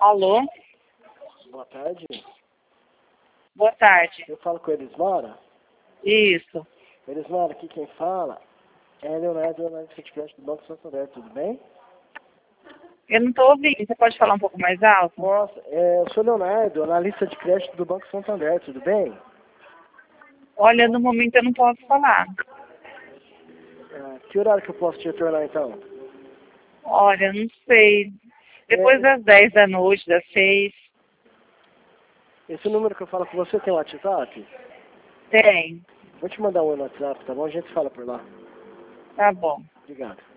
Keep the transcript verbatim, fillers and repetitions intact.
Alô? Boa tarde. Boa tarde. Eu falo com eles, Mora? Isso. Eles, Mora, aqui quem fala é Leonardo, Leonardo Fitcraft do Banco Santander, tudo bem? Eu não estou ouvindo. Você pode falar um pouco mais alto? Nossa, é, eu sou Leonardo, analista de crédito do Banco Santander, tudo bem? Olha, no momento eu não posso falar. Ah, que horário que eu posso te retornar então? Olha, não sei. Depois É, das dez da noite, das seis. esse número que eu falo com você tem WhatsApp? Tem. Vou te mandar um no WhatsApp, tá bom? A gente fala por lá. Tá bom. Obrigado.